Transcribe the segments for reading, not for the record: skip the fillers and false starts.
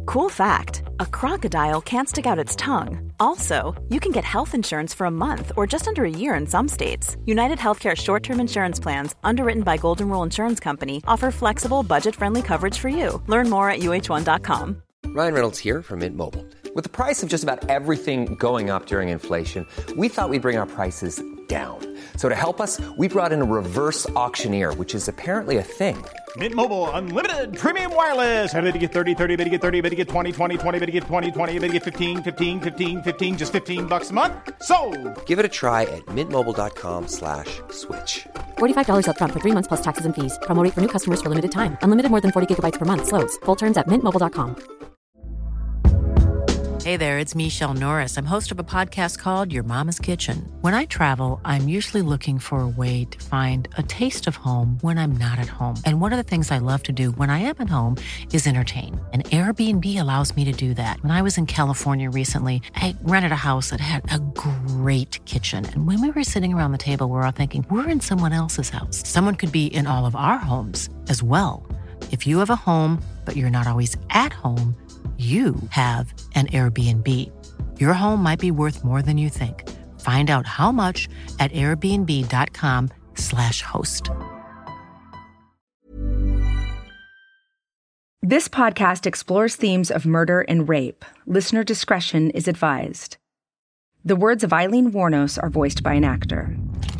Cool fact, a crocodile can't stick out its tongue. Also, you can get health insurance for a month or just under a year in some states. United Healthcare short-term insurance plans, underwritten by Golden Rule Insurance Company, offer flexible, budget-friendly coverage for you. Learn more at uh1.com. Ryan Reynolds here from Mint Mobile. With the price of just about everything going up during inflation, we thought we'd bring our prices down. So to help us, we brought in a reverse auctioneer, which is apparently a thing. Mint Mobile Unlimited Premium Wireless. How to get 30, 30, bit to get 30, bit to get 20, 20, 20, bit to get 20, 20, bit to get 15, 15, 15, 15, just $15 a month? Sold! Give it a try at mintmobile.com/switch. $45 up front for 3 months plus taxes and fees. Promo rate for new customers for limited time. Unlimited more than 40 gigabytes per month. Slows full terms at mintmobile.com. Hey there, it's Michelle Norris. I'm host of a podcast called Your Mama's Kitchen. When I travel, I'm usually looking for a way to find a taste of home when I'm not at home. And one of the things I love to do when I am at home is entertain. And Airbnb allows me to do that. When I was in California recently, I rented a house that had a great kitchen. And when we were sitting around the table, we were all thinking, we're in someone else's house. Someone could be in all of our homes as well. If you have a home, but you're not always at home, you have an Airbnb. Your home might be worth more than you think. Find out how much at airbnb.com/host. This podcast explores themes of murder and rape. Listener discretion is advised. The words of Aileen Wuornos are voiced by an actor.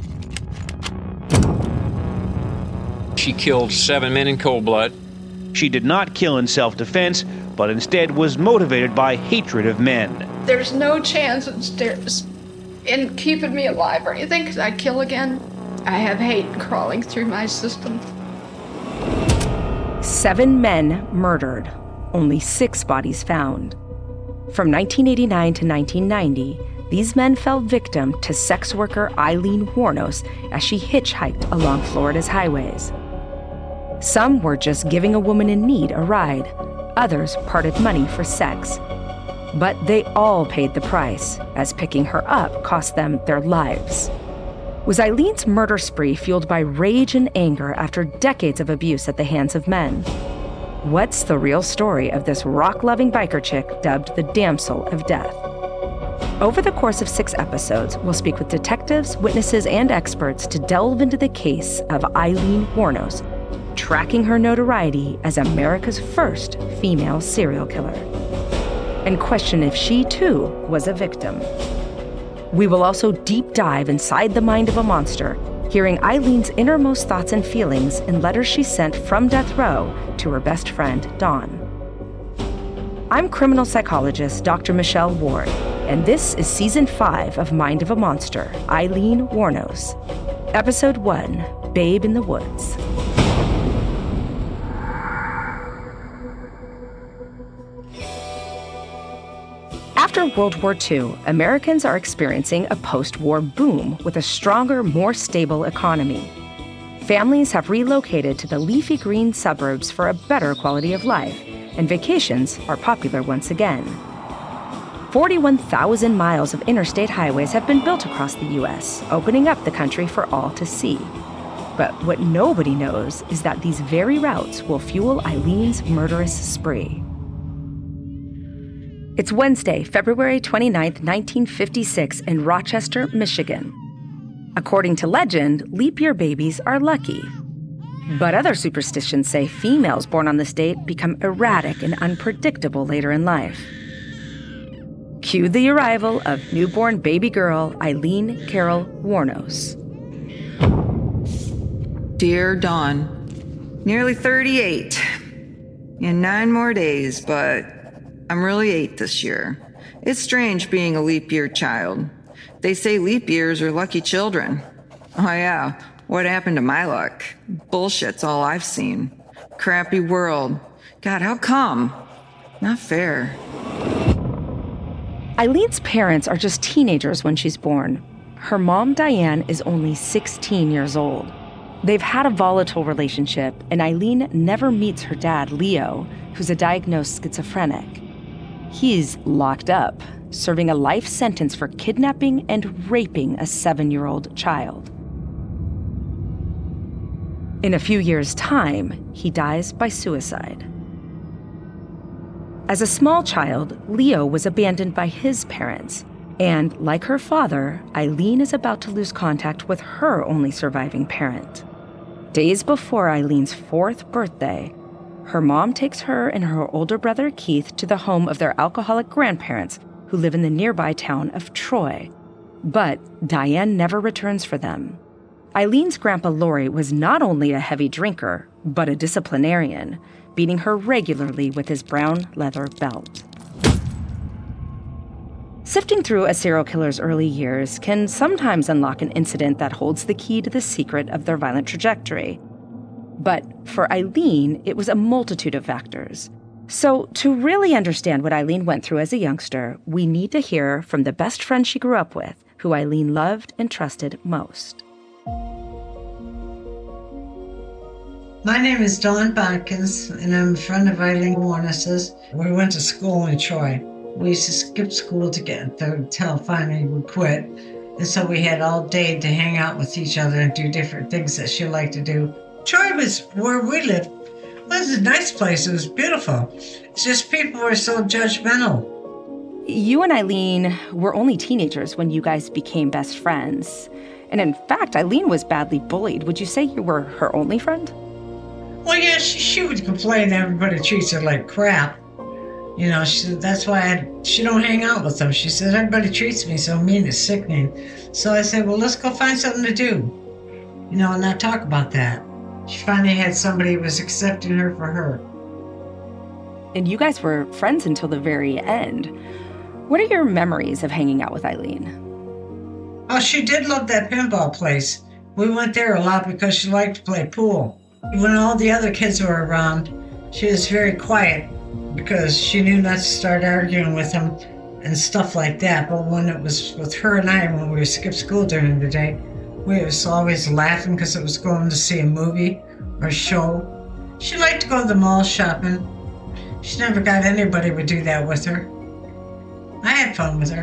She killed 7 men in cold blood. She did not kill in self-defense, but instead was motivated by hatred of men. There's no chance in keeping me alive or anything, because I'd kill again. I have hate crawling through my system. 7 men murdered, only 6 bodies found. From 1989 to 1990, these men fell victim to sex worker Aileen Wuornos as she hitchhiked along Florida's highways. Some were just giving a woman in need a ride. Others parted money for sex. But they all paid the price, as picking her up cost them their lives. Was Aileen's murder spree fueled by rage and anger after decades of abuse at the hands of men? What's the real story of this rock-loving biker chick dubbed the Damsel of Death? Over the course of 6 episodes, we'll speak with detectives, witnesses, and experts to delve into the case of Aileen Wuornos, tracking her notoriety as America's first female serial killer, and question if she, too, was a victim. We will also deep dive inside the mind of a monster, hearing Aileen's innermost thoughts and feelings in letters she sent from death row to her best friend, Dawn. I'm criminal psychologist Dr. Michelle Ward, and this is Season 5 of Mind of a Monster, Aileen Wuornos. Episode 1, Babe in the Woods. After World War II, Americans are experiencing a post-war boom with a stronger, more stable economy. Families have relocated to the leafy green suburbs for a better quality of life, and vacations are popular once again. 41,000 miles of interstate highways have been built across the U.S., opening up the country for all to see. But what nobody knows is that these very routes will fuel Aileen's murderous spree. It's Wednesday, February 29th, 1956, in Rochester, Michigan. According to legend, leap year babies are lucky. But other superstitions say females born on this date become erratic and unpredictable later in life. Cue the arrival of newborn baby girl Aileen Carol Wuornos. Dear Dawn, nearly 38. In 9 more days, but I'm really 8 this year. It's strange being a leap year child. They say leap years are lucky children. Oh yeah, what happened to my luck? Bullshit's all I've seen. Crappy world. God, how come? Not fair. Aileen's parents are just teenagers when she's born. Her mom, Diane, is only 16 years old. They've had a volatile relationship, and Aileen never meets her dad, Leo, who's a diagnosed schizophrenic. He's locked up, serving a life sentence for kidnapping and raping a 7-year-old child. In a few years' time, he dies by suicide. As a small child, Leo was abandoned by his parents. And like her father, Eileen is about to lose contact with her only surviving parent. Days before Eileen's 4th birthday, her mom takes her and her older brother Keith to the home of their alcoholic grandparents who live in the nearby town of Troy. But Diane never returns for them. Eileen's grandpa Laurie was not only a heavy drinker, but a disciplinarian, beating her regularly with his brown leather belt. Sifting through a serial killer's early years can sometimes unlock an incident that holds the key to the secret of their violent trajectory. But for Eileen, it was a multitude of factors. So to really understand what Eileen went through as a youngster, we need to hear from the best friend she grew up with, who Eileen loved and trusted most. My name is Dawn Botkins, and I'm a friend of Eileen Wuornos's. We went to school in Troy. We used to skip school together until finally we quit. And so we had all day to hang out with each other and do different things that she liked to do. Troy was where we lived. It was a nice place. It was beautiful. It's just people were so judgmental. You and Eileen were only teenagers when you guys became best friends. And in fact, Eileen was badly bullied. Would you say you were her only friend? Well, yeah, she would complain that everybody treats her like crap. You know, that's why she don't hang out with them. She said, everybody treats me so mean, it's sickening. So I said, well, let's go find something to do, you know, and not talk about that. She finally had somebody who was accepting her for her. And you guys were friends until the very end. What are your memories of hanging out with Eileen? Oh, she did love that pinball place. We went there a lot because she liked to play pool. When all the other kids were around, she was very quiet because she knew not to start arguing with them and stuff like that. But when it was with her and I, when we would skip school during the day, we was always laughing because it was going to see a movie or a show. She liked to go to the mall shopping. She never got anybody who would do that with her. I had fun with her.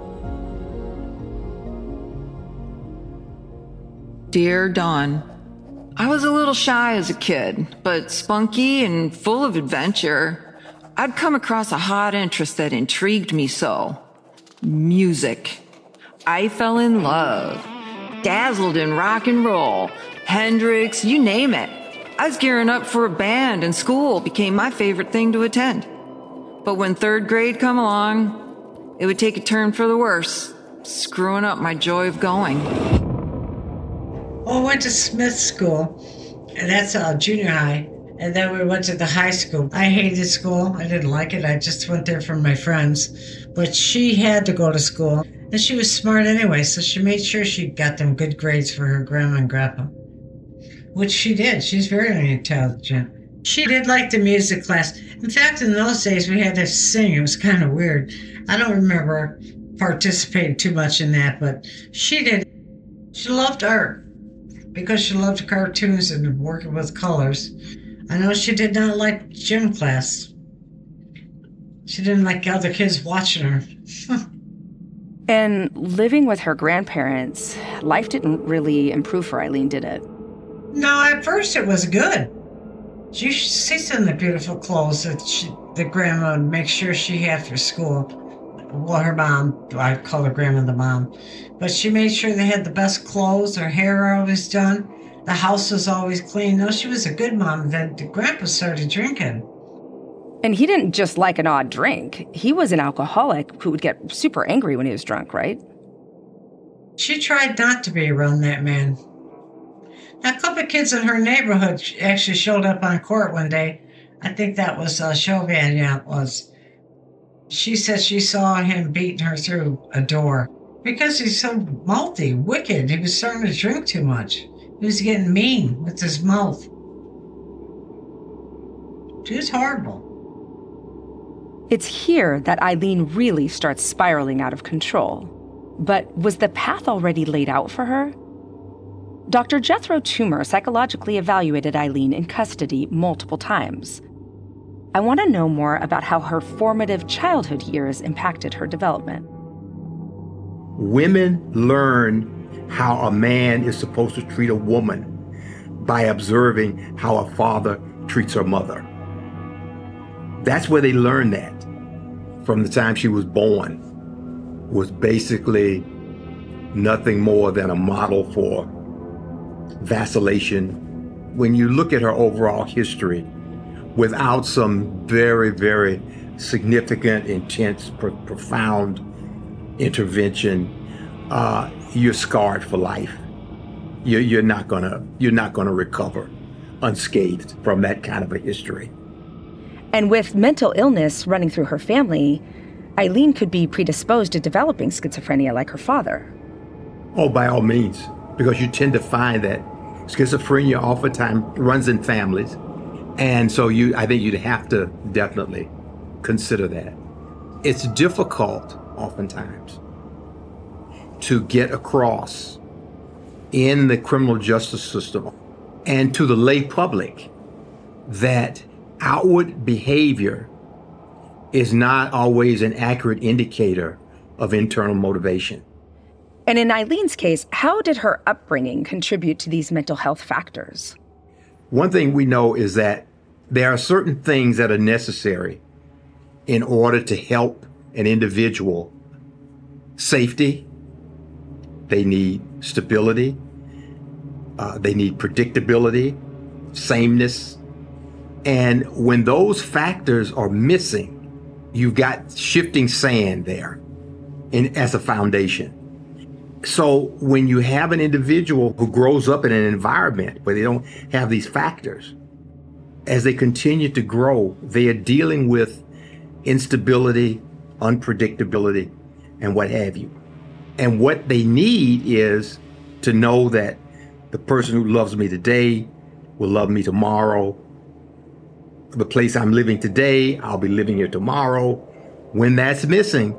Dear Dawn, I was a little shy as a kid, but spunky and full of adventure. I'd come across a hot interest that intrigued me so. Music. I fell in love. Dazzled in rock and roll, Hendrix, you name it. I was gearing up for a band and school became my favorite thing to attend. But when 3rd grade come along, it would take a turn for the worse, screwing up my joy of going. Well, I went to Smith School, and that's junior high. And then we went to the high school. I hated school. I didn't like it. I just went there for my friends. But she had to go to school. And she was smart anyway, so she made sure she got them good grades for her grandma and grandpa. Which she did. She's very intelligent. She did like the music class. In fact, in those days, we had to sing. It was kind of weird. I don't remember participating too much in that, but she did. She loved art because she loved cartoons and working with colors. I know she did not like gym class. She didn't like other kids watching her. And living with her grandparents, life didn't really improve for Eileen, did it? No, at first it was good. You should see some of the beautiful clothes that the grandma would make sure she had for school. Well, her mom, I call her grandma the mom. But she made sure they had the best clothes, her hair always done. The house was always clean. No, she was a good mom. Then the grandpa started drinking. And he didn't just like an odd drink. He was an alcoholic who would get super angry when he was drunk, right? She tried not to be around that man. Now, a couple of kids in her neighborhood actually showed up on court one day. I think that was Chauvin, yeah, it was. She said she saw him beating her through a door because he's so mouthy, wicked. He was starting to drink too much. He was getting mean with his mouth. She was horrible. It's here that Eileen really starts spiraling out of control. But was the path already laid out for her? Dr. Jethro Toomer psychologically evaluated Eileen in custody multiple times. I want to know more about how her formative childhood years impacted her development. Women learn how a man is supposed to treat a woman by observing how a father treats her mother. That's where they learn that. from the time she was born was basically nothing more than a model for vacillation. When you look at her overall history, without some very, very significant, intense, profound intervention, you're scarred for life. You're not gonna recover unscathed from that kind of a history. And with mental illness running through her family, Eileen could be predisposed to developing schizophrenia like her father. Oh, by all means, because you tend to find that schizophrenia oftentimes runs in families. And so I think you'd have to definitely consider that. It's difficult oftentimes to get across in the criminal justice system and to the lay public that outward behavior is not always an accurate indicator of internal motivation. And in Eileen's case, how did her upbringing contribute to these mental health factors? One thing we know is that there are certain things that are necessary in order to help an individual. Safety, they need stability, they need predictability, sameness. And when those factors are missing, you've got shifting sand there as a foundation. So when you have an individual who grows up in an environment where they don't have these factors, as they continue to grow, they are dealing with instability, unpredictability, and what have you. And what they need is to know that the person who loves me today will love me tomorrow. The place I'm living today, I'll be living here tomorrow. When that's missing,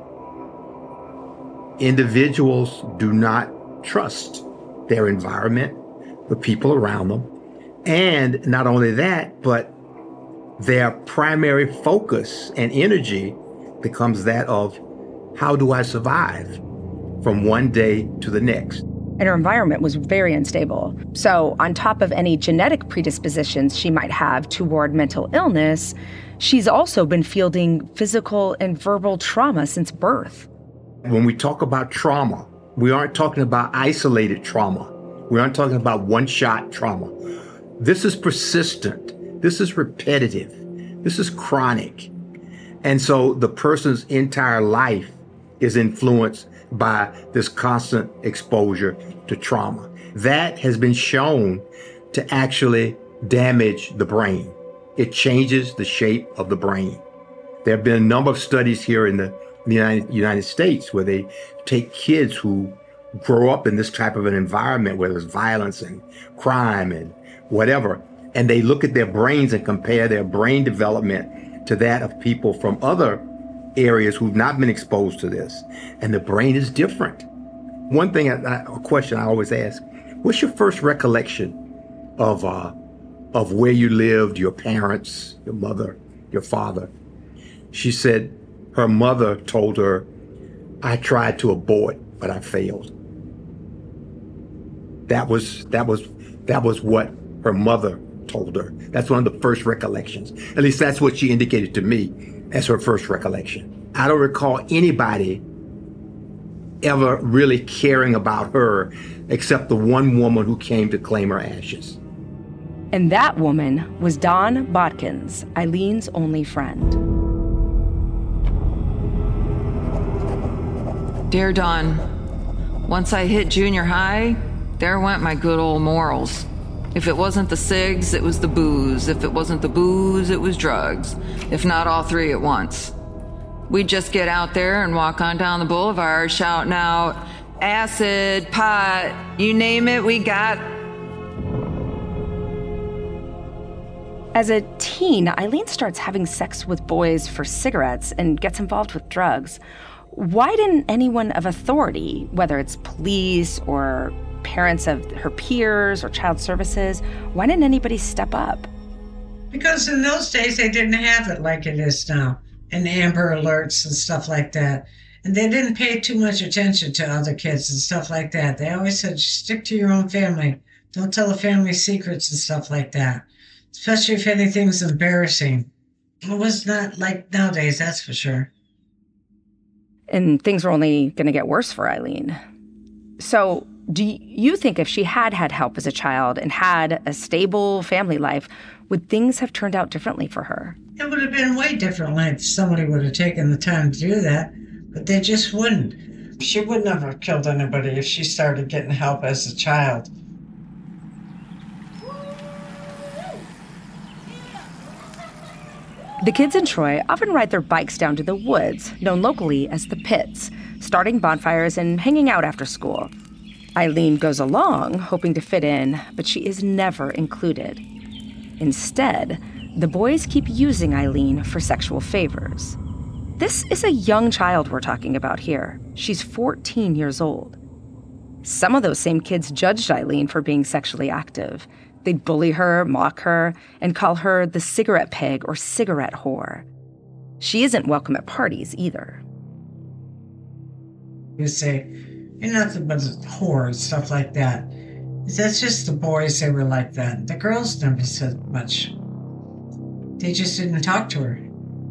individuals do not trust their environment, the people around them. And not only that, but their primary focus and energy becomes that of, how do I survive from one day to the next? And her environment was very unstable. So on top of any genetic predispositions she might have toward mental illness, she's also been fielding physical and verbal trauma since birth. When we talk about trauma, we aren't talking about isolated trauma. We aren't talking about one-shot trauma. This is persistent. This is repetitive. This is chronic. And so the person's entire life is influenced by this constant exposure to trauma. That has been shown to actually damage the brain. It changes the shape of the brain. There have been a number of studies here in the United States where they take kids who grow up in this type of an environment where there's violence and crime and whatever, and they look at their brains and compare their brain development to that of people from other areas who've not been exposed to this, and the brain is different. One thing, a question I always ask, what's your first recollection of where you lived, your parents, your mother, your father? She said her mother told her, I tried to abort, but I failed. That was what her mother told her. That's one of the first recollections. At least that's what she indicated to me as her first recollection. I don't recall anybody ever really caring about her except the one woman who came to claim her ashes. And that woman was Dawn Botkins, Eileen's only friend. Dear Dawn, once I hit junior high, there went my good old morals. If it wasn't the cigs, it was the booze. If it wasn't the booze, it was drugs. If not all three at once. We'd just get out there and walk on down the boulevard shouting out, acid, pot, you name it, we got. As a teen, Eileen starts having sex with boys for cigarettes and gets involved with drugs. Why didn't anyone of authority, whether it's police or parents of her peers or child services, why didn't anybody step up? Because in those days, they didn't have it like it is now, and Amber Alerts and stuff like that. And they didn't pay too much attention to other kids and stuff like that. They always said, stick to your own family. Don't tell the family secrets and stuff like that, especially if anything's embarrassing. It was not like nowadays, that's for sure. And things were only going to get worse for Eileen. So do you think if she had had help as a child and had a stable family life, would things have turned out differently for her? It would have been way differently if somebody would have taken the time to do that, but they just wouldn't. She would never have killed anybody if she started getting help as a child. The kids in Troy often ride their bikes down to the woods, known locally as the pits, starting bonfires and hanging out after school. Eileen goes along, hoping to fit in, but she is never included. Instead, the boys keep using Eileen for sexual favors. This is a young child we're talking about here. She's 14 years old. Some of those same kids judged Eileen for being sexually active. They'd bully her, mock her, and call her the cigarette pig or cigarette whore. She isn't welcome at parties either. You say, you're nothing but a whore and stuff like that. That's just the boys, they were like that. The girls never said much. They just didn't talk to her.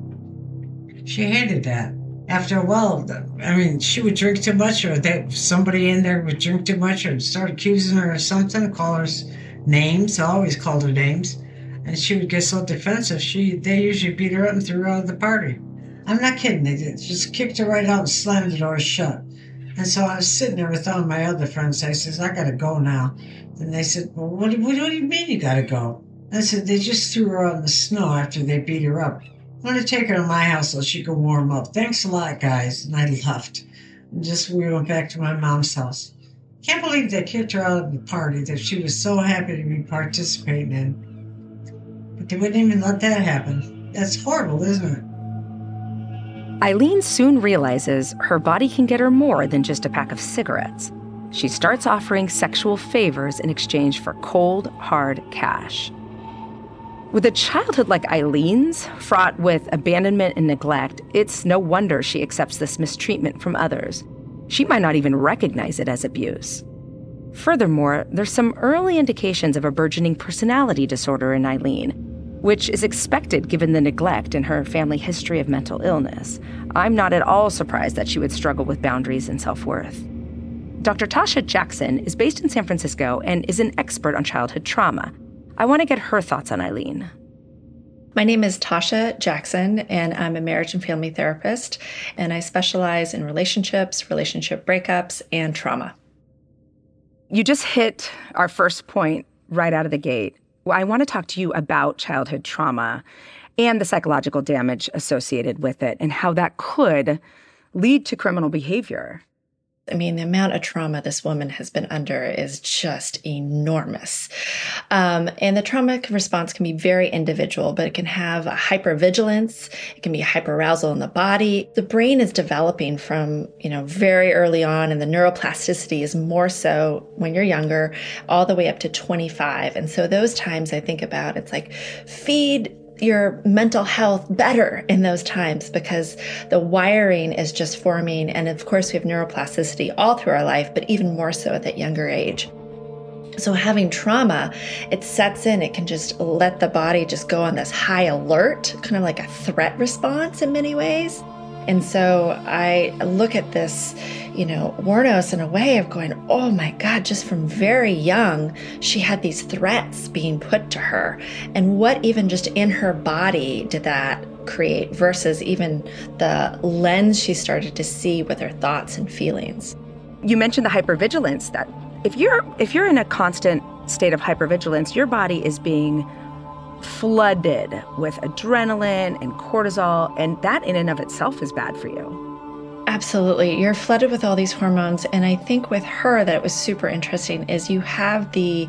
She hated that. After a while, she would drink too much, or somebody in there would drink too much or start accusing her of something, call her names. I always called her names. And she would get so defensive, they usually beat her up and threw her out of the party. I'm not kidding, they did. Just kicked her right out and slammed the door shut. And so I was sitting there with all my other friends. I says, I gotta go now. And they said, well, what do you mean you gotta go? I said, they just threw her out in the snow after they beat her up. I'm going to take her to my house so she can warm up. Thanks a lot, guys. And I left. And we went back to my mom's house. Can't believe they kicked her out of the party that she was so happy to be participating in. But they wouldn't even let that happen. That's horrible, isn't it? Eileen soon realizes her body can get her more than just a pack of cigarettes. She starts offering sexual favors in exchange for cold, hard cash. With a childhood like Eileen's, fraught with abandonment and neglect, it's no wonder she accepts this mistreatment from others. She might not even recognize it as abuse. Furthermore, there's some early indications of a burgeoning personality disorder in Eileen, which is expected given the neglect and her family history of mental illness. I'm not at all surprised that she would struggle with boundaries and self-worth. Dr. Tasha Jackson is based in San Francisco and is an expert on childhood trauma. I want to get her thoughts on Eileen. My name is Tasha Jackson, and I'm a marriage and family therapist, and I specialize in relationships, relationship breakups, and trauma. You just hit our first point right out of the gate. I want to talk to you about childhood trauma and the psychological damage associated with it and how that could lead to criminal behavior. I mean, the amount of trauma this woman has been under is just enormous. And the trauma response can be very individual, but it can have a hypervigilance. It can be hyperarousal in the body. The brain is developing from, very early on, and the neuroplasticity is more so when you're younger, all the way up to 25. And so those times I think about, it's like, feed your mental health better in those times because the wiring is just forming. And of course, we have neuroplasticity all through our life, but even more so at that younger age. So having trauma, it sets in, it can just let the body just go on this high alert, kind of like a threat response in many ways. And so I look at this, Wuornos in a way of going, oh my God, just from very young, she had these threats being put to her. And what even just in her body did that create versus even the lens she started to see with her thoughts and feelings. You mentioned the hypervigilance, that if you're in a constant state of hypervigilance, your body is being flooded with adrenaline and cortisol, and that in and of itself is bad for you. Absolutely. You're flooded with all these hormones. And I think with her that was super interesting is you have the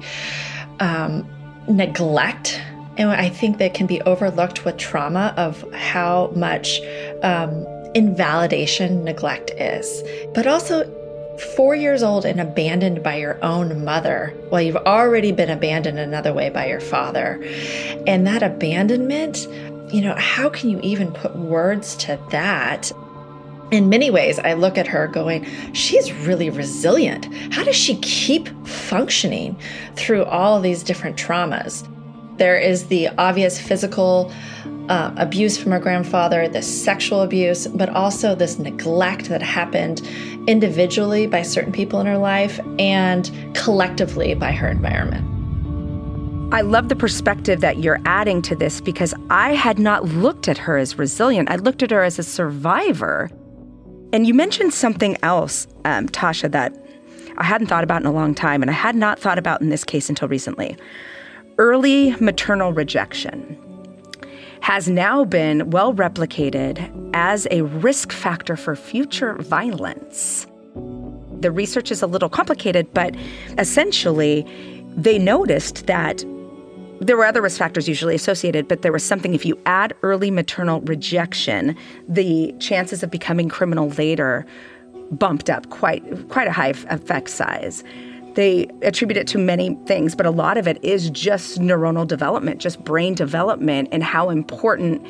neglect. And I think that can be overlooked with trauma of how much invalidation neglect is. But also 4 years old and abandoned by your own mother. Well, you've already been abandoned another way by your father. And that abandonment, how can you even put words to that? In many ways, I look at her going, she's really resilient. How does she keep functioning through all of these different traumas? There is the obvious physical abuse from her grandfather, this sexual abuse, but also this neglect that happened individually by certain people in her life and collectively by her environment. I love the perspective that you're adding to this because I had not looked at her as resilient. I looked at her as a survivor. And you mentioned something else, Tasha, that I hadn't thought about in a long time, and I had not thought about in this case until recently. Early maternal rejection has now been well replicated as a risk factor for future violence. The research is a little complicated, but essentially they noticed that there were other risk factors usually associated, but there was something, if you add early maternal rejection, the chances of becoming criminal later bumped up quite a high effect size. They attribute it to many things, but a lot of it is just neuronal development, just brain development, and how important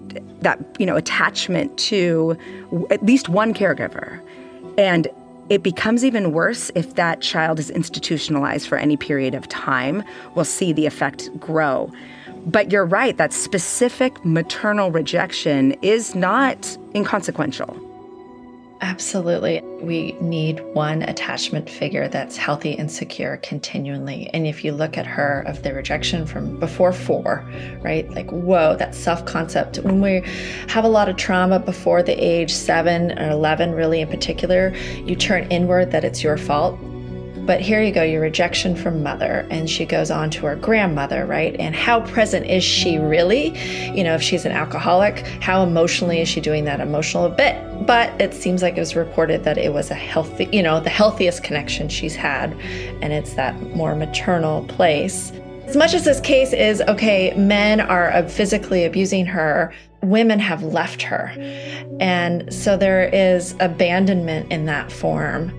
attachment to at least one caregiver. And it becomes even worse if that child is institutionalized for any period of time. We'll see the effect grow. But you're right, that specific maternal rejection is not inconsequential. Absolutely. We need one attachment figure that's healthy and secure continually. And if you look at her of the rejection from before 4, right? Like, whoa, that self-concept. When we have a lot of trauma before the age 7 or 11, really in particular, you turn inward that it's your fault. But here you go, your rejection from mother, and she goes on to her grandmother, right? And how present is she really? If she's an alcoholic, how emotionally is she doing that emotional bit? But it seems like it was reported that it was a healthy, the healthiest connection she's had, and it's that more maternal place. As much as this case is, okay, men are physically abusing her, women have left her. And so there is abandonment in that form.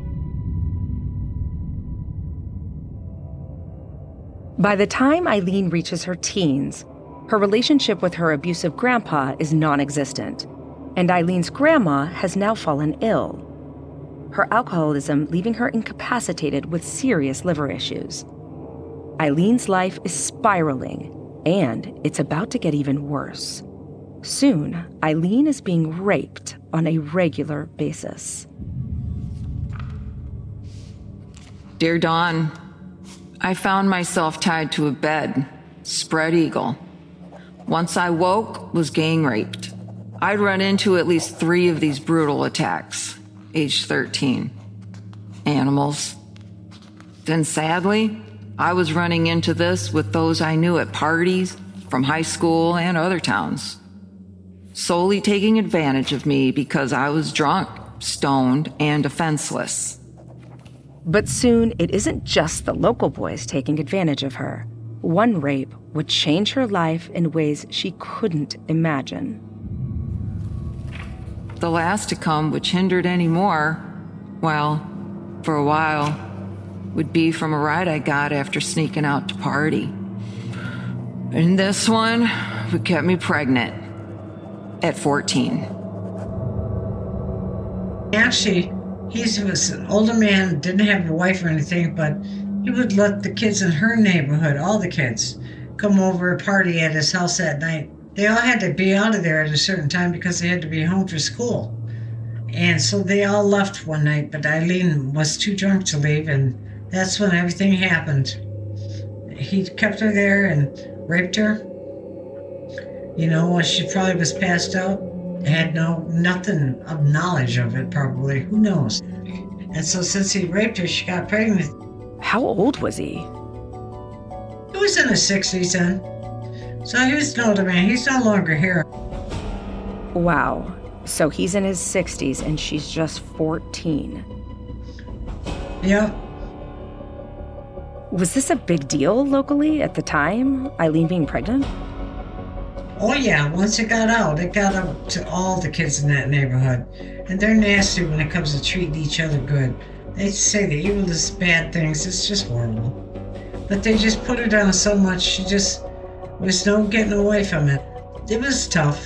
By the time Eileen reaches her teens, her relationship with her abusive grandpa is non-existent, and Eileen's grandma has now fallen ill, her alcoholism leaving her incapacitated with serious liver issues. Eileen's life is spiraling, and it's about to get even worse. Soon, Eileen is being raped on a regular basis. Dear Dawn, I found myself tied to a bed, spread eagle. Once I woke, was gang raped. I'd run into at least 3 of these brutal attacks, age 13. Animals. Then sadly, I was running into this with those I knew at parties, from high school and other towns. Solely taking advantage of me because I was drunk, stoned, and defenseless. But soon, it isn't just the local boys taking advantage of her. One rape would change her life in ways she couldn't imagine. The last to come, which hindered any more, well, for a while, would be from a ride I got after sneaking out to party. And this one would kept me pregnant at 14. Actually, he was an older man, didn't have a wife or anything, but he would let the kids in her neighborhood, all the kids, come over and party at his house that night. They all had to be out of there at a certain time because they had to be home for school. And so they all left one night, but Eileen was too drunk to leave, and that's when everything happened. He kept her there and raped her. She probably was passed out. Had nothing of knowledge of it, probably. Who knows? And so since he raped her, she got pregnant. How old was he? He was in his 60s then. So he was an older man. He's no longer here. Wow. So he's in his 60s and she's just 14. Yep. Was this a big deal locally at the time, Eileen being pregnant? Oh yeah, once it got out to all the kids in that neighborhood. And they're nasty when it comes to treating each other good. They say the evilest bad things, it's just horrible. But they just put her down so much, she just was no getting away from it. It was tough.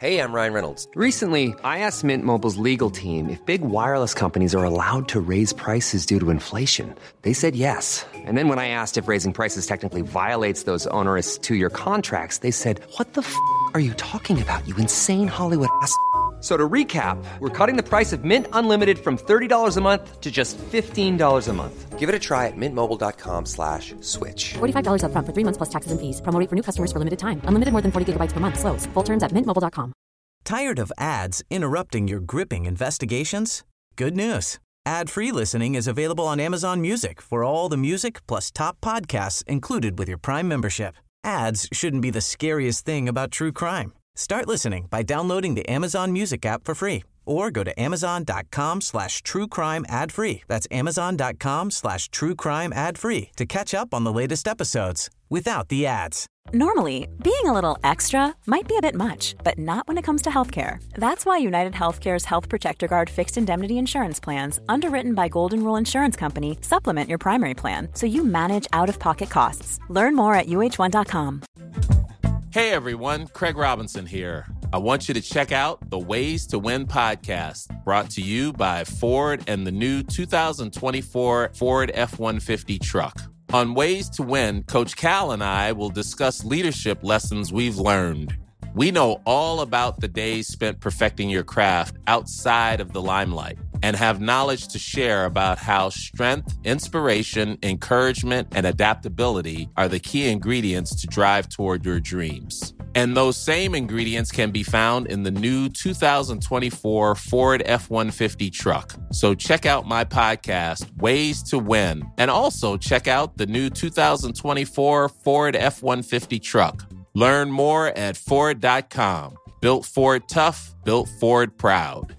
Hey, I'm Ryan Reynolds. Recently, I asked Mint Mobile's legal team if big wireless companies are allowed to raise prices due to inflation. They said yes. And then when I asked if raising prices technically violates those onerous 2-year contracts, they said, "What the f*** are you talking about, you insane Hollywood ass?" So to recap, we're cutting the price of Mint Unlimited from $30 a month to just $15 a month. Give it a try at mintmobile.com/switch. $45 up front for 3 months plus taxes and fees. Promo rate for new customers for limited time. Unlimited more than 40 gigabytes per month. Slows full terms at mintmobile.com. Tired of ads interrupting your gripping investigations? Good news. Ad-free listening is available on Amazon Music for all the music plus top podcasts included with your Prime membership. Ads shouldn't be the scariest thing about true crime. Start listening by downloading the Amazon Music app for free or go to amazon.com/truecrime ad-free. That's amazon.com/truecrime ad-free to catch up on the latest episodes without the ads. Normally, being a little extra might be a bit much, but not when it comes to healthcare. That's why United Healthcare's Health Protector Guard fixed indemnity insurance plans, underwritten by Golden Rule Insurance Company, supplement your primary plan so you manage out-of-pocket costs. Learn more at uh1.com. Hey everyone, Craig Robinson here. I want you to check out the Ways to Win podcast, brought to you by Ford and the new 2024 Ford F-150 truck. On Ways to Win, Coach Cal and I will discuss leadership lessons we've learned. We know all about the days spent perfecting your craft outside of the limelight and have knowledge to share about how strength, inspiration, encouragement, and adaptability are the key ingredients to drive toward your dreams. And those same ingredients can be found in the new 2024 Ford F-150 truck. So check out my podcast, Ways to Win, and also check out the new 2024 Ford F-150 truck. Learn more at Ford.com. Built Ford tough, built Ford proud.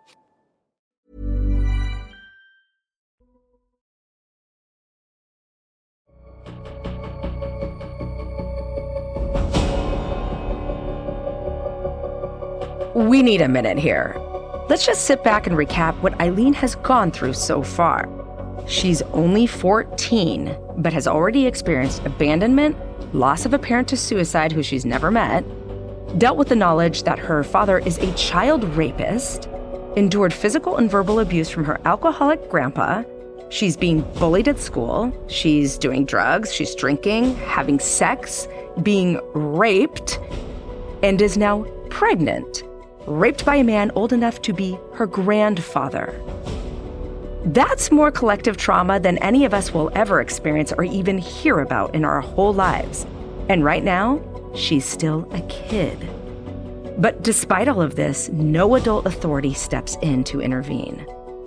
We need a minute here. Let's just sit back and recap what Eileen has gone through so far. She's only 14, but has already experienced abandonment, loss of a parent to suicide who she's never met, dealt with the knowledge that her father is a child rapist, endured physical and verbal abuse from her alcoholic grandpa. She's being bullied at school. She's doing drugs. She's drinking, having sex, being raped, and is now pregnant. Raped by a man old enough to be her grandfather. That's more collective trauma than any of us will ever experience or even hear about in our whole lives. And right now, she's still a kid. But despite all of this, no adult authority steps in to intervene.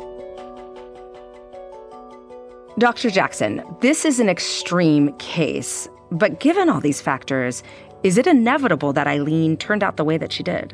Dr. Jackson, this is an extreme case, but given all these factors, is it inevitable that Eileen turned out the way that she did?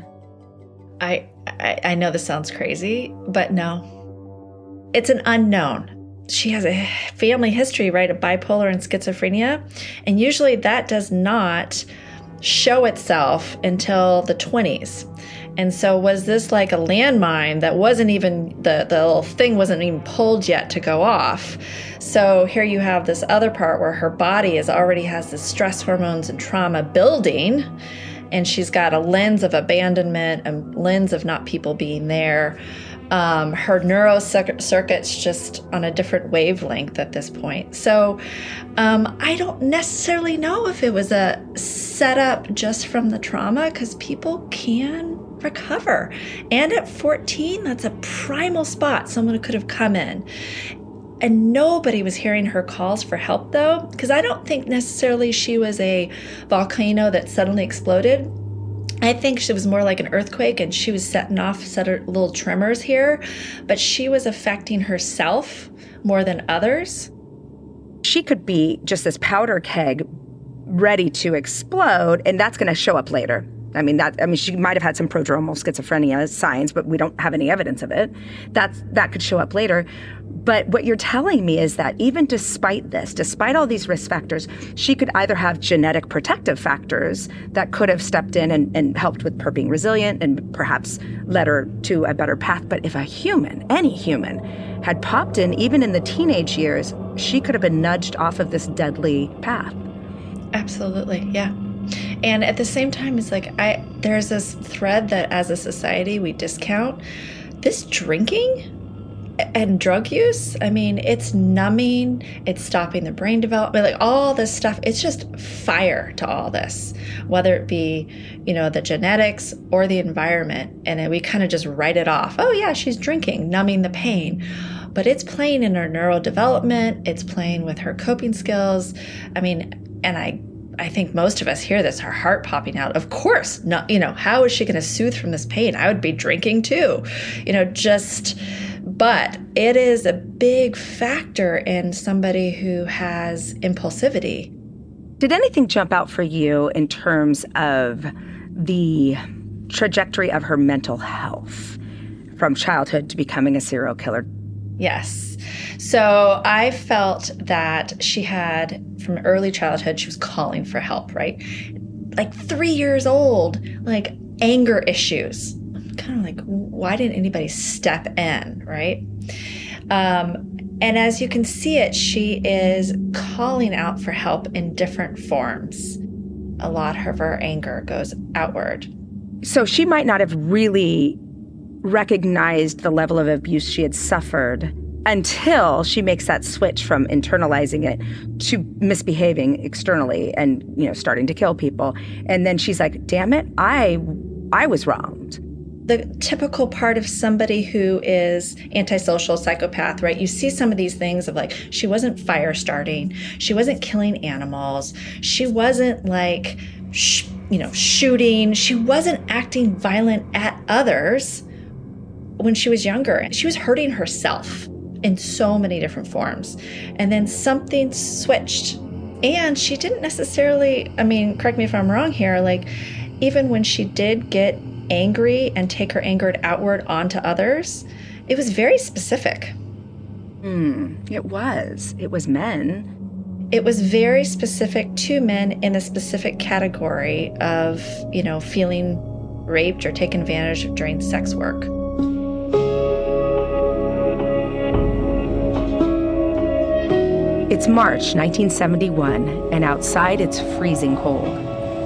I know this sounds crazy, but no. It's an unknown. She has a family history, right, of bipolar and schizophrenia, and usually that does not show itself until the 20s. And so was this like a landmine that wasn't even, the little thing wasn't even pulled yet to go off? So here you have this other part where her body already has the stress hormones and trauma building, and she's got a lens of abandonment, a lens of not people being there. Her neurocircuit's just on a different wavelength at this point. So I don't necessarily know if it was a setup just from the trauma, because people can recover. And at 14, that's a primal spot someone could have come in. And nobody was hearing her calls for help, though, because I don't think necessarily she was a volcano that suddenly exploded. I think she was more like an earthquake, and she was setting off little tremors here, but she was affecting herself more than others. She could be just this powder keg ready to explode, and that's going to show up later. She might have had some prodromal schizophrenia signs, but we don't have any evidence of it. That could show up later. But what you're telling me is that even despite this, despite all these risk factors, she could either have genetic protective factors that could have stepped in and helped with her being resilient and perhaps led her to a better path. But if a human, any human, had popped in, even in the teenage years, she could have been nudged off of this deadly path. Absolutely, yeah. And at the same time, it's like there's this thread that as a society we discount. This drinking and drug use, I mean, it's numbing, it's stopping the brain development, like all this stuff. It's just fire to all this, whether it be, the genetics or the environment. And then we kind of just write it off. Oh yeah, she's drinking, numbing the pain. But it's playing in her neurodevelopment. It's playing with her coping skills. I mean, and I think most of us hear this, her heart popping out. Of course, not, how is she going to soothe from this pain? I would be drinking too, but it is a big factor in somebody who has impulsivity. Did anything jump out for you in terms of the trajectory of her mental health from childhood to becoming a serial killer? Yes. So I felt that she had, from early childhood, she was calling for help, right? Like 3 years old, like anger issues. Kind of like, why didn't anybody step in, right? And as you can see it, she is calling out for help in different forms. A lot of her anger goes outward. So she might not have really recognized the level of abuse she had suffered until she makes that switch from internalizing it to misbehaving externally and, starting to kill people. And then she's like, damn it, I was wronged. The typical part of somebody who is antisocial, psychopath, right? You see some of these things of like, she wasn't fire starting, she wasn't killing animals, she wasn't like, shooting, she wasn't acting violent at others when she was younger. She was hurting herself in so many different forms. And then something switched. And she didn't necessarily, correct me if I'm wrong here, like even when she did get angry and take her anger outward onto others, it was very specific. It was men. It was very specific to men in a specific category of, feeling raped or taken advantage of during sex work. It's March 1971, and outside it's freezing cold.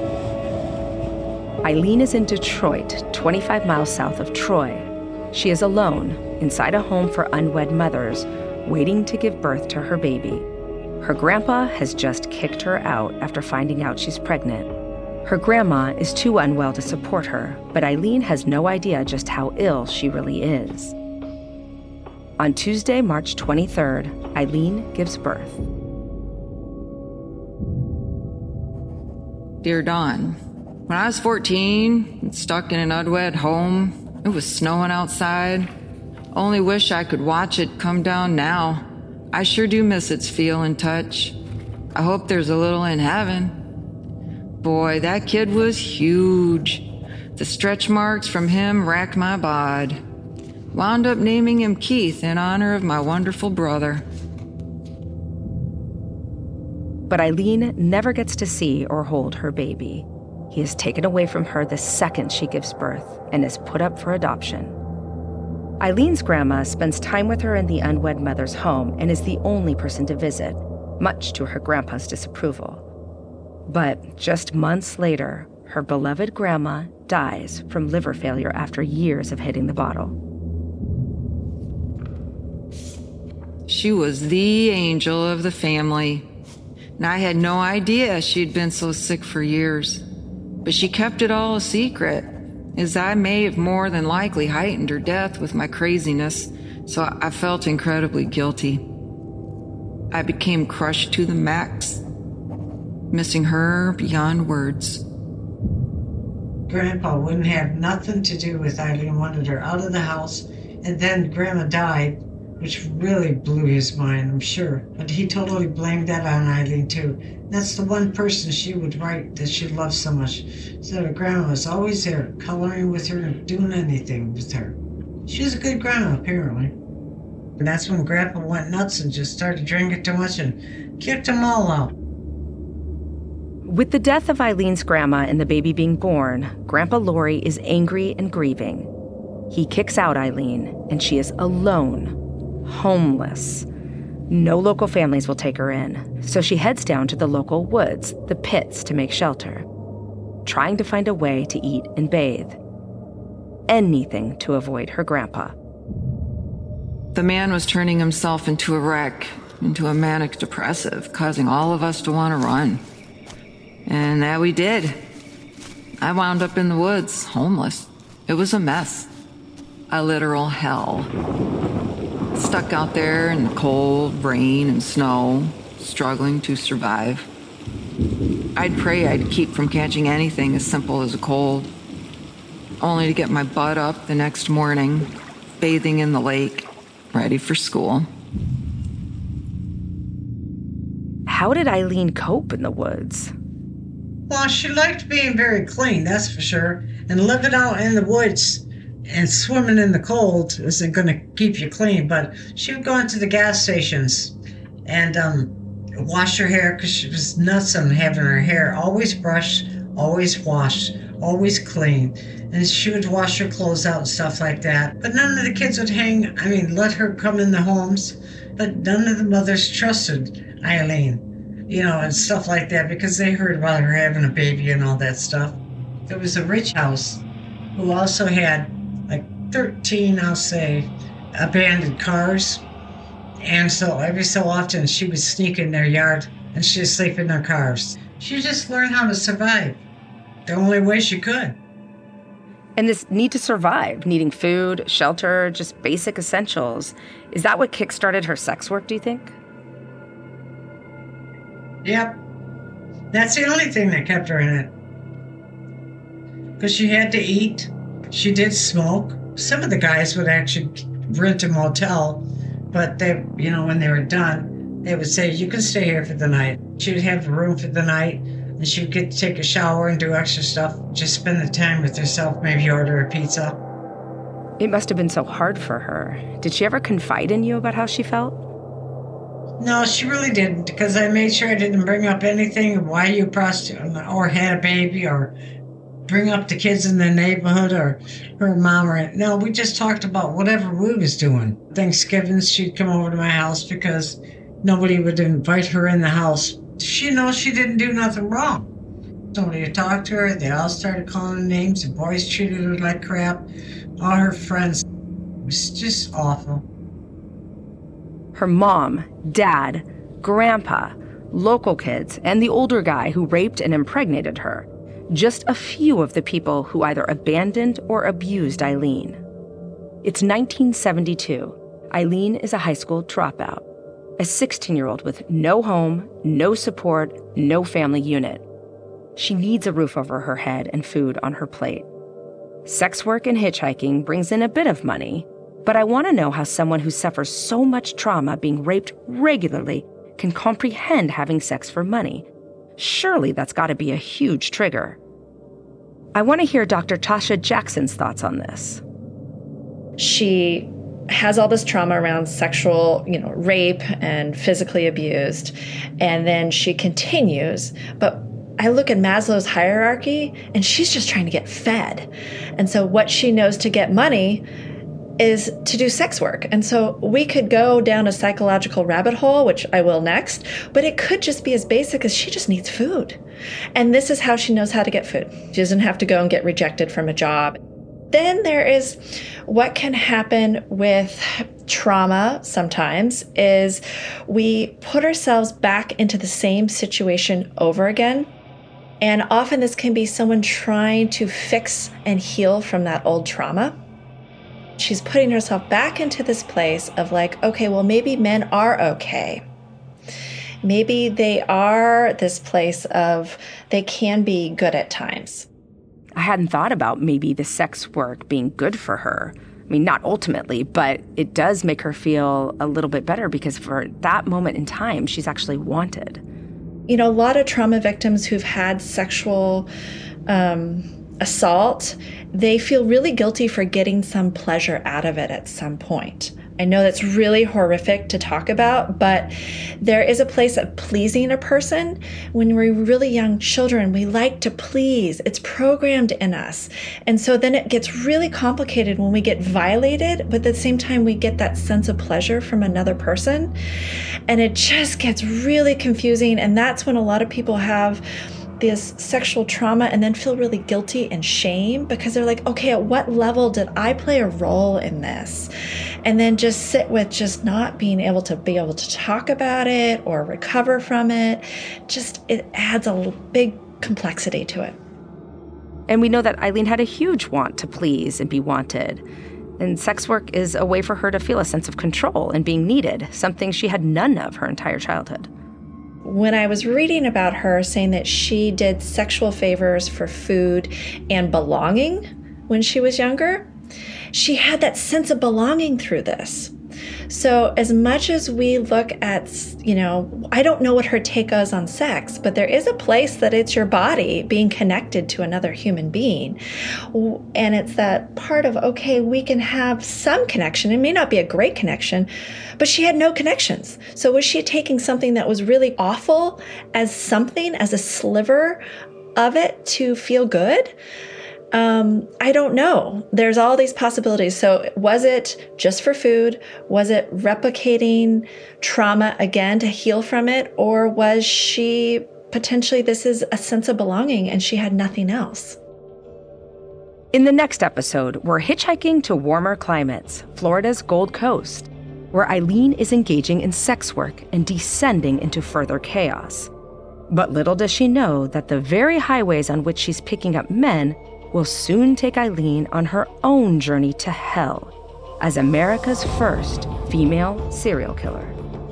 Eileen is in Detroit, 25 miles south of Troy. She is alone inside a home for unwed mothers, waiting to give birth to her baby. Her grandpa has just kicked her out after finding out she's pregnant. Her grandma is too unwell to support her, but Eileen has no idea just how ill she really is. On Tuesday, March 23rd, Eileen gives birth. Dear Dawn, when I was 14 and stuck in an unwed home, it was snowing outside. Only wish I could watch it come down now. I sure do miss its feel and touch. I hope there's a little in heaven. Boy, that kid was huge. The stretch marks from him racked my bod. Wound up naming him Keith in honor of my wonderful brother. But Eileen never gets to see or hold her baby. He is taken away from her the second she gives birth and is put up for adoption. Eileen's grandma spends time with her in the unwed mother's home and is the only person to visit, much to her grandpa's disapproval. But just months later, her beloved grandma dies from liver failure after years of hitting the bottle. She was the angel of the family, and I had no idea she'd been so sick for years. But she kept it all a secret, as I may have more than likely heightened her death with my craziness, so I felt incredibly guilty. I became crushed to the max, missing her beyond words. Grandpa wouldn't have nothing to do with Eileen, wanted her out of the house, and then Grandma died, which really blew his mind, I'm sure. But he totally blamed that on Eileen, too. That's the one person she would write that she loved so much. So her grandma was always there, coloring with her and doing anything with her. She was a good grandma, apparently. And that's when Grandpa went nuts and just started drinking too much and kicked them all out. With the death of Eileen's grandma and the baby being born, Grandpa Laurie is angry and grieving. He kicks out Eileen, and she is alone, homeless. No local families will take her in, so she heads down to the local woods, the pits, to make shelter. trying to find a way to eat and bathe. Anything to avoid her grandpa. The man was turning himself into a wreck, into a manic depressive, causing all of us to want to run. And that we did. I wound up in the woods, homeless. It was a mess. A literal hell. Stuck out there in the cold, rain, and snow, struggling to survive. I'd pray I'd keep from catching anything as simple as a cold, only to get my butt up the next morning, bathing in the lake, ready for school. How did Eileen cope in the woods? Well, she liked being very clean, that's for sure. And living out in the woods and swimming in the cold isn't going to keep you clean. But she would go into the gas stations and wash her hair because she was nuts on having her hair always brushed, always washed, always clean. And she would wash her clothes out and stuff like that. But none of the kids would let her come in the homes. But none of the mothers trusted Eileen, and stuff like that, because they heard about her having a baby and all that stuff. There was a rich house who also had 13, I'll say, abandoned cars. And so every so often she would sneak in their yard and she'd sleep in their cars. She just learned how to survive the only way she could. And this need to survive, needing food, shelter, just basic essentials, is that what kickstarted her sex work, do you think? Yep. That's the only thing that kept her in it. Because she had to eat. She did smoke. Some of the guys would actually rent a motel, but they, when they were done, they would say, you can stay here for the night. She would have a room for the night, and she would get to take a shower and do extra stuff, just spend the time with herself, maybe order a pizza. It must have been so hard for her. Did she ever confide in you about how she felt? No, she really didn't, because I made sure I didn't bring up anything, why you prostitute, or had a baby, or bring up the kids in the neighborhood, or her mom. No, we just talked about whatever we was doing. Thanksgiving, she'd come over to my house because nobody would invite her in the house. She knows she didn't do nothing wrong. Somebody would talk to her, they all started calling her names, the boys treated her like crap, all her friends. It was just awful. Her mom, dad, grandpa, local kids, and the older guy who raped and impregnated her. Just a few of the people who either abandoned or abused Eileen. It's 1972. Eileen is a high school dropout. A 16-year-old with no home, no support, no family unit. She needs a roof over her head and food on her plate. Sex work and hitchhiking brings in a bit of money, but I want to know how someone who suffers so much trauma being raped regularly can comprehend having sex for money. Surely that's got to be a huge trigger. I want to hear Dr. Tasha Jackson's thoughts on this. She has all this trauma around sexual, rape and physically abused, and then she continues, but I look at Maslow's hierarchy, and she's just trying to get fed. And so what she knows to get money is to do sex work. And so we could go down a psychological rabbit hole, which I will next, but it could just be as basic as she just needs food. And this is how she knows how to get food. She doesn't have to go and get rejected from a job. Then there is what can happen with trauma sometimes is we put ourselves back into the same situation over again. And often this can be someone trying to fix and heal from that old trauma. She's putting herself back into this place of okay, well, maybe men are okay. Maybe they are this place of they can be good at times. I hadn't thought about maybe the sex work being good for her. I mean, not ultimately, but it does make her feel a little bit better because for that moment in time, she's actually wanted. A lot of trauma victims who've had sexual assault, they feel really guilty for getting some pleasure out of it at some point. I know that's really horrific to talk about, but there is a place of pleasing a person. When we're really young children, we like to please. It's programmed in us. And so then it gets really complicated when we get violated, but at the same time, we get that sense of pleasure from another person. And it just gets really confusing. And that's when a lot of people have this sexual trauma and then feel really guilty and shame because they're like, okay, at what level did I play a role in this? And then just sit with just not being able to talk about it or recover from it. Just, it adds a big complexity to it. And we know that Eileen had a huge want to please and be wanted. And sex work is a way for her to feel a sense of control and being needed, something she had none of her entire childhood. When I was reading about her saying that she did sexual favors for food and belonging when she was younger, she had that sense of belonging through this. So as much as we look at, I don't know what her take is on sex, but there is a place that it's your body being connected to another human being. And it's that part of, okay, we can have some connection. It may not be a great connection, but she had no connections. So was she taking something that was really awful as a sliver of it to feel good? I don't know. There's all these possibilities. So was it just for food? Was it replicating trauma again to heal from it? Or was she potentially, this is a sense of belonging and she had nothing else? In the next episode, we're hitchhiking to warmer climates, Florida's Gold Coast, where Eileen is engaging in sex work and descending into further chaos. But little does she know that the very highways on which she's picking up men will soon take Eileen on her own journey to hell as America's first female serial killer.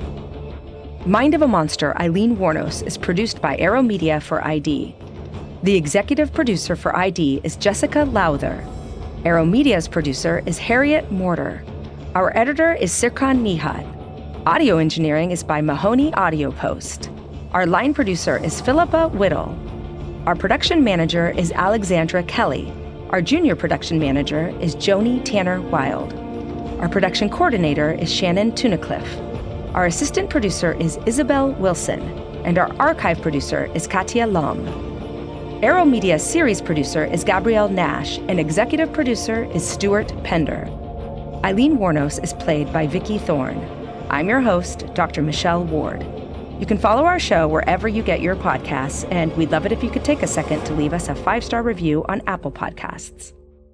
Mind of a Monster, Eileen Wuornos is produced by Arrow Media for ID. The executive producer for ID is Jessica Lowther. Arrow Media's producer is Harriet Mortar. Our editor is Sirkan Nihat. Audio engineering is by Mahoney Audio Post. Our line producer is Philippa Whittle. Our production manager is Alexandra Kelly. Our junior production manager is Joni Tanner Wild. Our production coordinator is Shannon Tunnicliffe. Our assistant producer is Isabel Wilson. And our archive producer is Katia Long. Arrow Media's series producer is Gabrielle Nash, and executive producer is Stuart Pender. Eileen Wuornos is played by Vicky Thorne. I'm your host, Dr. Michelle Ward. You can follow our show wherever you get your podcasts, and we'd love it if you could take a second to leave us a 5-star review on Apple Podcasts.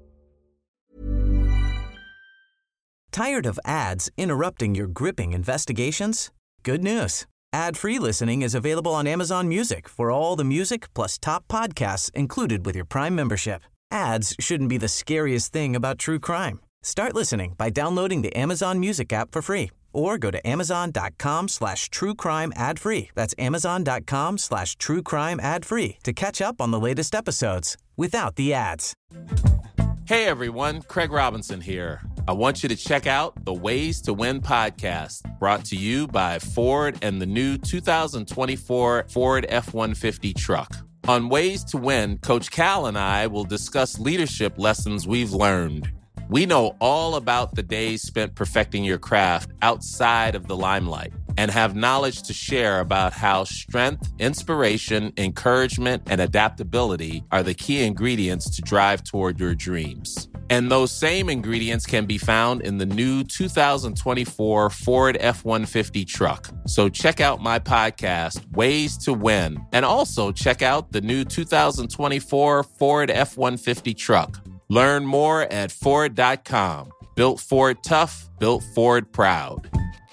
Tired of ads interrupting your gripping investigations? Good news. Ad-free listening is available on Amazon Music for all the music plus top podcasts included with your Prime membership. Ads shouldn't be the scariest thing about true crime. Start listening by downloading the Amazon Music app for free or go to amazon.com/truecrime ad-free. That's amazon.com/truecrime ad-free to catch up on the latest episodes without the ads. Hey everyone, Craig Robinson here. I want you to check out the Ways to Win podcast, brought to you by Ford and the new 2024 Ford F-150 truck. On Ways to Win, Coach Cal and I will discuss leadership lessons we've learned. We know all about the days spent perfecting your craft outside of the limelight and have knowledge to share about how strength, inspiration, encouragement, and adaptability are the key ingredients to drive toward your dreams. And those same ingredients can be found in the new 2024 Ford F-150 truck. So check out my podcast, Ways to Win, and also check out the new 2024 Ford F-150 truck. Learn more at Ford.com. Built Ford tough, built Ford proud.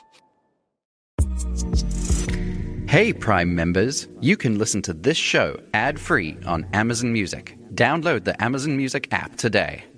Hey, Prime members, you can listen to this show ad-free on Amazon Music. Download the Amazon Music app today.